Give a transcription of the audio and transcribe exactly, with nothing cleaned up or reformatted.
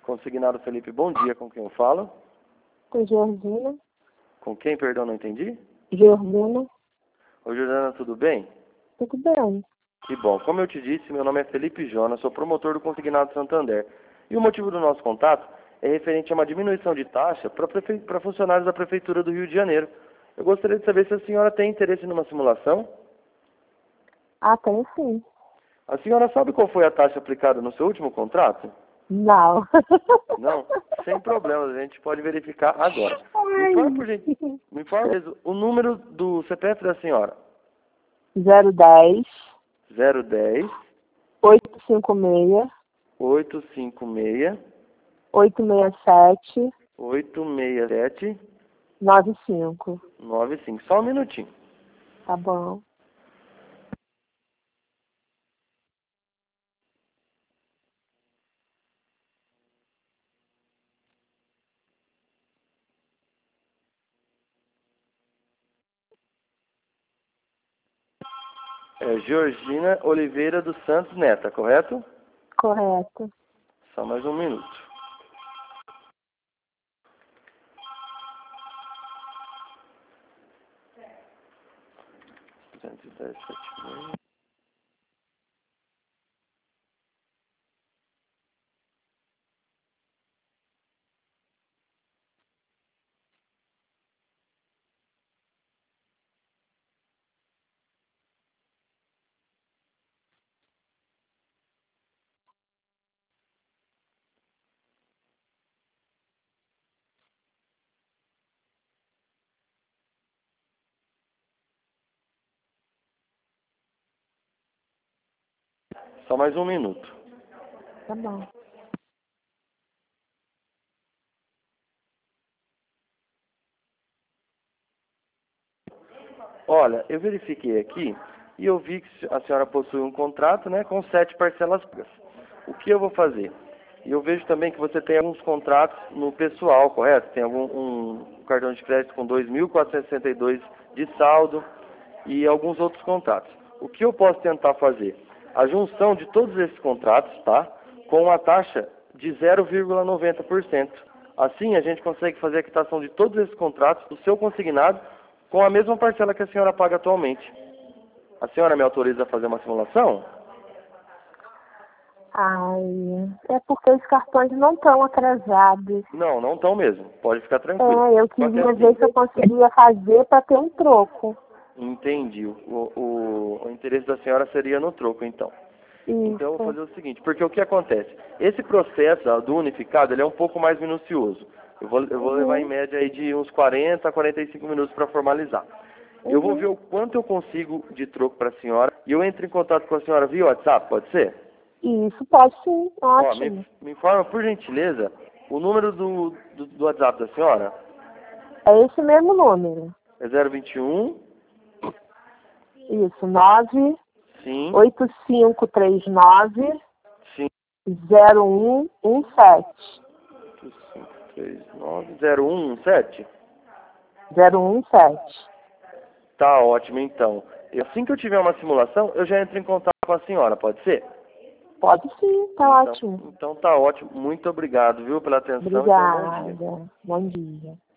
Consignado Felipe, bom dia, com quem eu falo? Com Georgina. Com quem, perdão, não entendi? Georgina. Oi, Jordana, tudo bem? Tudo bem. Que bom. Como eu te disse, meu nome é Felipe Jonas, sou promotor do Consignado Santander. E o motivo do nosso contato é referente a uma diminuição de taxa para prefe... funcionários da Prefeitura do Rio de Janeiro. Eu gostaria de saber se a senhora tem interesse numa simulação. Ah, tem sim. A senhora sabe qual foi a taxa aplicada no seu último contrato? Não. Não? Sem problemas, a gente pode verificar agora. Me Ai. informa, por gente, me informa o número do C P F da senhora. zero dez, zero dez, oito cinco seis, oito cinco seis, oito seis sete, oito seis sete, nove cinco. nove cinco. Só um minutinho. Tá bom. É Georgina Oliveira dos Santos Neta, correto? Correto. Só mais um minuto. duzentos e dez, setenta e seis. Só mais um minuto. Tá bom. Olha, eu verifiquei aqui e eu vi que a senhora possui um contrato, né, com sete parcelas pagas. O que eu vou fazer? Eu vejo também que você tem alguns contratos no pessoal, correto? Tem algum um cartão de crédito com dois mil quatrocentos e sessenta e dois de saldo e alguns outros contratos. O que eu posso tentar fazer? A junção de todos esses contratos, tá? Com uma taxa de zero vírgula noventa por cento. Assim, a gente consegue fazer a quitação de todos esses contratos do seu consignado com a mesma parcela que a senhora paga atualmente. A senhora me autoriza a fazer uma simulação? Ai, é porque os cartões não estão atrasados. Não, não estão mesmo. Pode ficar tranquilo. É, eu Só que queria assim, ver se eu conseguia fazer para ter um troco. entendi. O, o, o interesse da senhora seria no troco, então. Então eu vou Isso. fazer o seguinte, porque o que acontece? Esse processo ó, do unificado, ele é um pouco mais minucioso. Eu vou, eu vou Uhum. levar em média aí de uns quarenta a quarenta e cinco minutos para formalizar. Uhum. Eu vou ver o quanto eu consigo de troco para a senhora e eu entro em contato com a senhora via WhatsApp, pode ser? Isso, pode sim. Ó, Ótimo. me, me informa, por gentileza, o número do, do, do WhatsApp da senhora. É esse mesmo número. É zero vinte e um, Isso, nove sim, oito cinco três nove sim, zero um um sete. oito cinco três nove zero um um sete. zero um um sete. Tá ótimo, então. E assim que eu tiver uma simulação, eu já entro em contato com a senhora, pode ser? Pode sim, tá Então, ótimo. então tá ótimo. Muito obrigado, viu, pela atenção. Então, bom dia. Obrigada. Bom dia.